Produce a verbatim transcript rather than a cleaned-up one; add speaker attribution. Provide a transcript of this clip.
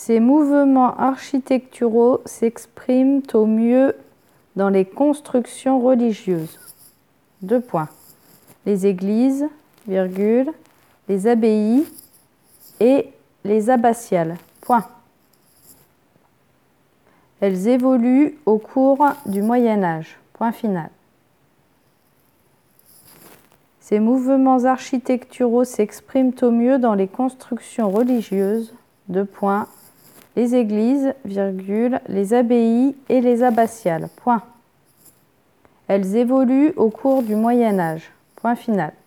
Speaker 1: Ces mouvements architecturaux s'expriment au mieux dans les constructions religieuses. Deux points. Les églises, virgule, les abbayes et les abbatiales. Point. Elles évoluent au cours du Moyen Âge. Point final. Ces mouvements architecturaux s'expriment au mieux dans les constructions religieuses. Deux points. Les églises, virgule, les abbayes et les abbatiales. Point. Elles évoluent au cours du Moyen Âge. Point final.